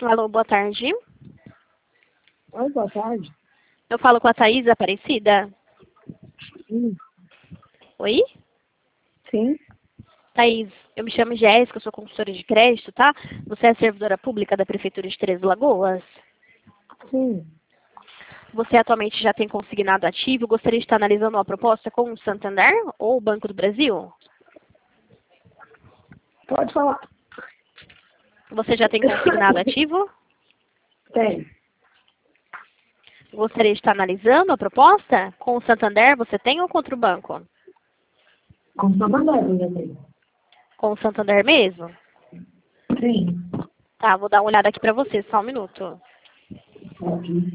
Alô, boa tarde. Oi, boa tarde. Eu falo com a Thaís Aparecida? Sim. Oi? Sim. Thaís, eu me chamo Jéssica, eu sou consultora de crédito, tá? Você é servidora pública da Prefeitura de Três Lagoas? Sim. Você atualmente já tem consignado ativo? Gostaria de estar analisando uma proposta com o Santander ou o Banco do Brasil? Pode falar. Você já tem consignado ativo? Tem. Gostaria de estar analisando a proposta? Com o Santander você tem ou contra o banco? Com Santander, já tem. Com o Santander mesmo? Sim. Tá, vou dar uma olhada aqui pra você, só um minuto. Aqui.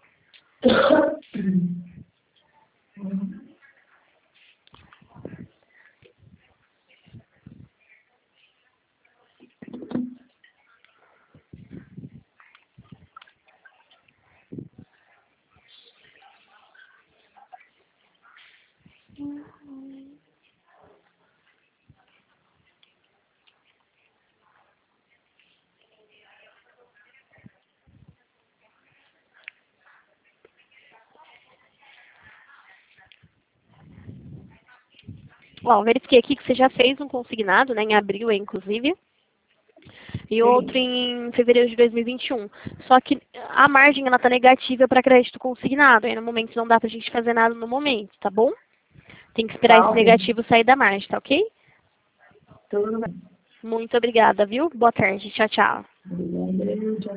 Ó, verifiquei aqui que você já fez um consignado, né, em abril, inclusive, e outro em fevereiro de 2021. Só que a margem, ela tá negativa para crédito consignado. Aí, no momento, não dá pra gente fazer nada no momento, tá bom? Tem que esperar Tá, esse ok. negativo sair da margem, tá ok? Tudo bem. Muito obrigada, viu? Boa tarde. Tchau, tchau. Obrigada.